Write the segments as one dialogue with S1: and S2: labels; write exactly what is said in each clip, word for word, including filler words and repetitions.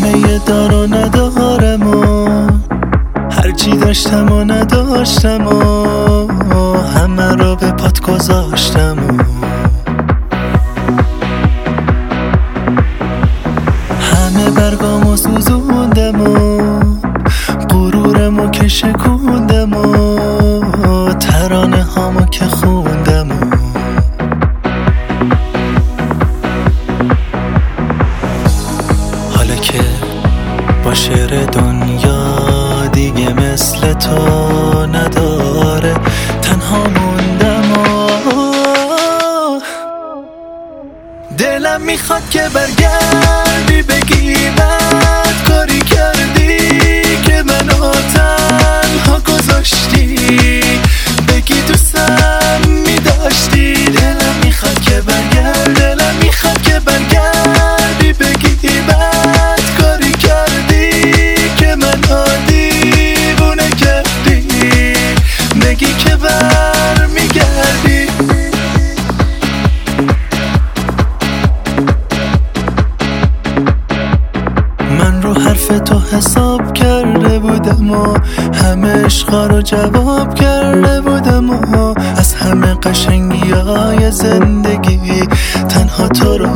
S1: همه دار و ندارم و هرچی داشتم و نداشتم و همه رو به پات گذاشتم و همه برگامو سوزوندم و غرورمو که شکوندم و ترانه هامو که خوندم و حالا که با شعر دنیا دیگه مثل تو نداره، تنها موندم و دلم میخواد که برگردی بگی بد کاری کردی که منو تنها گذاشتی، بگی دوستم میداشتی. دلم میخواد که برگرد، دلم میخواد که برگردی بگی بد کاری کردی که منو دیوونه کردی، بگی که بر میگردی. من رو حرف تو حساب کرده بودم و همه عشقا رو جواب کرده بودم و از همه قشنگی های زندگی تنها تو رو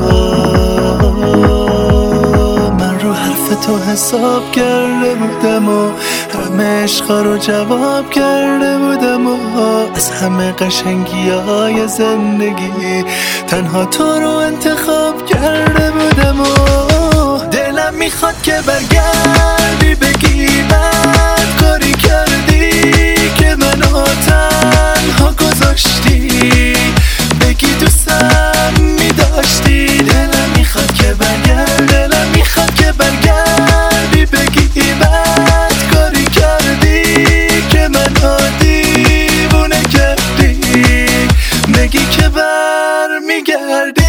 S1: من رو حرف تو حساب کرده بودم و همه عشقا رو جواب کرده بودم و از همه قشنگی های زندگی تنها تو رو انتخاب کرده بودم و دلم میخواد که برگردی بگی بد کاری کردی که منو تنها گذاشتی، بگی دوستم میداشتی. دلم میخواد که برگرد، دلم میخواد که برگردی بگی بد کاری کردی که منو دیوونه کردی، بگی که بر میگردی.